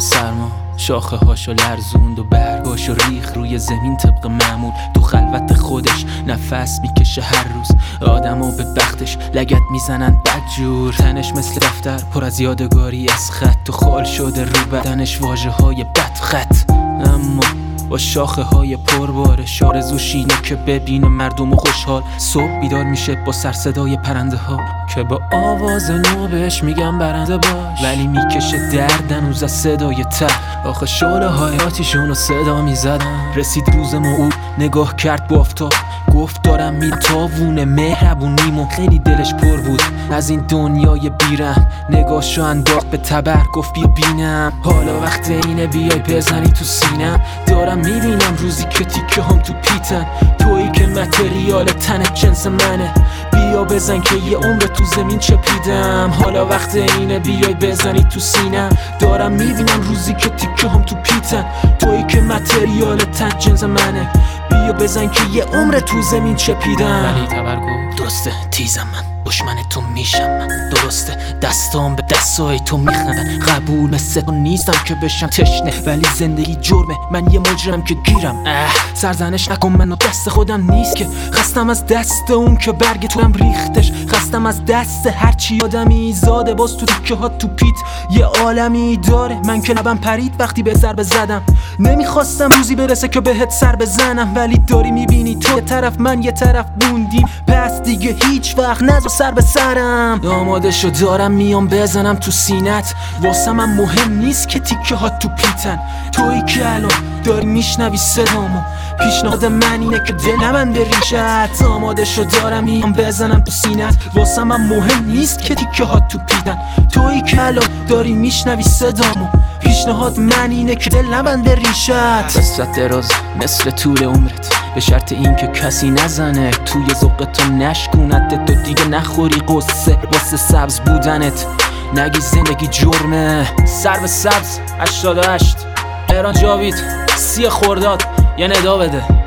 سرما شاخه هاشو لرزوند و برگاشو ریخ روی زمین طبق معمول. تو خلوت خودش نفس میکشه هر روز، آدمو به بختش لگد میزنن بدجور. تنش مثل دفتر پر از یادگاری از خط، تو خال شده رو بدنش واژه های بدخط. اما با شاخه های پربارش آرزو شینه که ببینه مردم خوشحال. صبح بیدار میشه با سر صدای پرنده ها که با آواز نو بهش میگم برنده باش، ولی میکشه درد هنوز از صدای ته. آخه شعله های آتیشونو صدا میزدم. رسید روز موعود، نگاه کرد با آفتاب، گفت دارم میرم تاوون مهربونیمو. خیلی دلش پر بود از این دنیای بیرم، نگاهشو انداخت به تبر، گفت بیا بینم. حالا وقت اینه بیای بزنی تو سینم. دارم میبینم روزی که تیکه هم تو پیتن، تویی که متریال تنت جنس منه. بیا بزن که یه عمر تو زمین چپیدم. حالا وقت اینه بیای بزنی تو سینم. دارم میبینم روزی که تیکه هم تو پیتن، تویی که متریال تنت جنس منه. بیا بزن که یه عمر تو زمین چپیدم. ولی تبر گفت درسته تیزم من، دشمن تو میشم من. درسته دستام به دستای تو میخندن. قبول مثل تو نیستم که بشم تشنه، ولی زندگی جرمه، من یه مجرم که گیرم. سرزنش نکن منو، دست خودم نیست که. خستم از دست اون که برگ تورم ریختش. خستم از دست هرچی آدمی زاده، باز تو تیکه ها تو پیت یه عالمی داره. من که لبم پرید وقتی به ضربه زدم. نمیخواستم روزی برسه که بهت سر بزنم، ولی داری میبینی تو یه طرف من یه طرف بوندیم. پس دیگه هیچ وقت نذار سر به سرم. آماده شو دارم میام بزنم تو سینت. واسه من مهم نیست که تیکه ها تو پیتن، تویی که الان داری میشنوی صدامو. پیشنهاد من اینه که دل من بریشت. آماده شو دارم میام بزنم تو سینت. واسه من مهم نیست که تیکه ها تو پیتن، تویی که الان داری میشنوی صدامو. پیشنهاد من اینه که دل من بریشت. قصت دراز مثل طول عمرت، به شرط این که کسی نزنه توی ذوق تو نشکونت. تو دیگه نخوری قصه واسه سبز بودنت، نگی زندگی جرمه. سر به سبز 88 ایران جاوید 30 خرداد یه ندا بده.